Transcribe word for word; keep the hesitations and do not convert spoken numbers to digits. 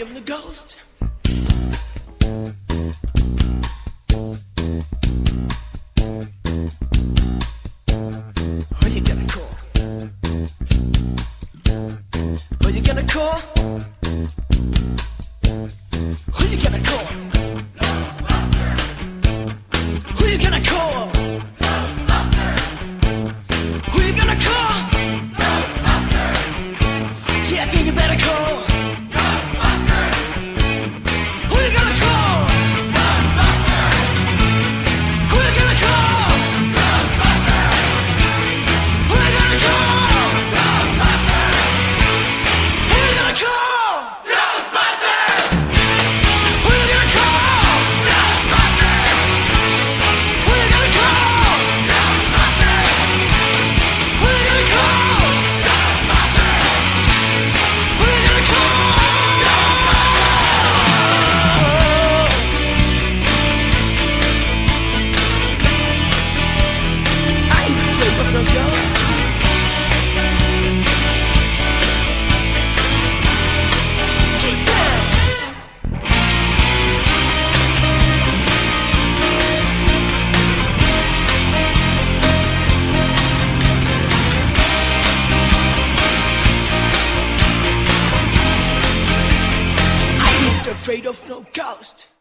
of the ghost. Who you gonna call? Who you gonna call? Who you gonna call? Who you gonna call? Who you gonna call? Yeah, I think you better call. Who you gonna call? Who you gonna call? Who you gonna call? Who you gonna call? Ghostbusters! Who you gonna call? Ghostbusters! Who you gonna call? Ghostbusters! Who you gonna call? Ghostbusters! Who you gonna call? I ain't afraid of no ghosts. Get down. I ain't afraid of no ghost.